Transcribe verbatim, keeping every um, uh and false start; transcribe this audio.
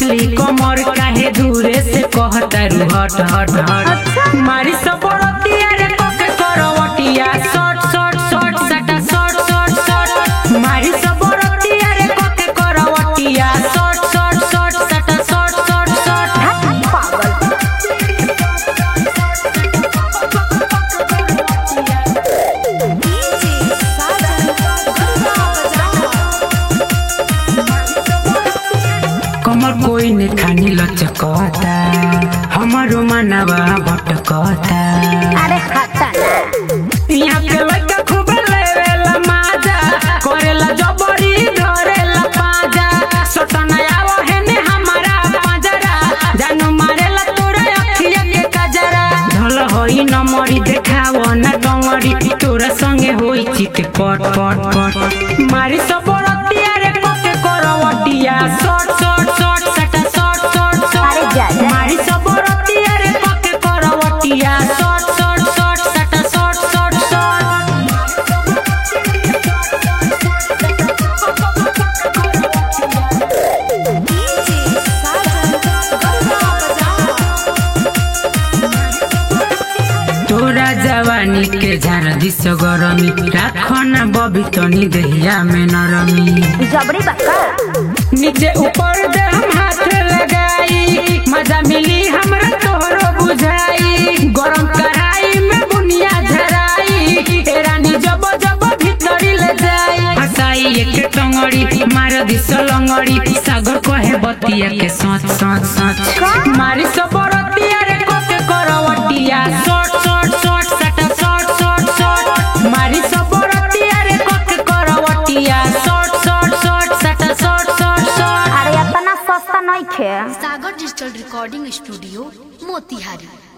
पतली कमर काहे दूरे से कहता रू हट हट हट मारी सबरतिया रे कोके करवटिया शॉट शॉट शॉट सटा शॉट शॉट शॉट मारी सबरतिया रे कोके करवटिया शॉट शॉट शॉट सटा शॉट शॉट शॉट कमर कोई ने खानी लचकता हमारो मनवा भटकता अरे खाता यहाँ के लड़का खूब लेवेला माजा करेला जबरी धरेला पाजा सटना आवा है ने हमारा पाजरा जानू मारेला तोरा अखिया के कजरा ढल होई न मरी देखाव ना डंगरी तोरा संगे होई चित पट पट पट मारी सबरतिया रे कोके करवटिया शॉट शॉट शॉट सटा शॉट शॉट शॉट मारी सबरतिया रे कोके करवटिया शॉट शॉट शॉट सटा शॉट शॉट तोरा जवानी के झार दिस गरमी राखो ना बबी तनी दहिया में नरमी जबरी बक्का नीचे ऊपर दे हम हाथ लगाई मजा मिली हमरा तोहरो बुझाई गरम कढ़ाई में बुनिया झराई ए रानी जब जब भीतरी ले जाई हसाई एक टंगड़ी मार दिस लंगड़ी सागर कहे बतिया के सोच सोच सोच मारी सबरतिया रे कोके करवटिया शॉट शॉट शॉट सटा शॉट शॉट शॉट मारी सबरतिया रे कोके करवटिया शॉट शॉट शॉट सटा शॉट शॉट शॉट अरे इतना सस्ता नहीं खे। Sagar digital recording studio Motihari.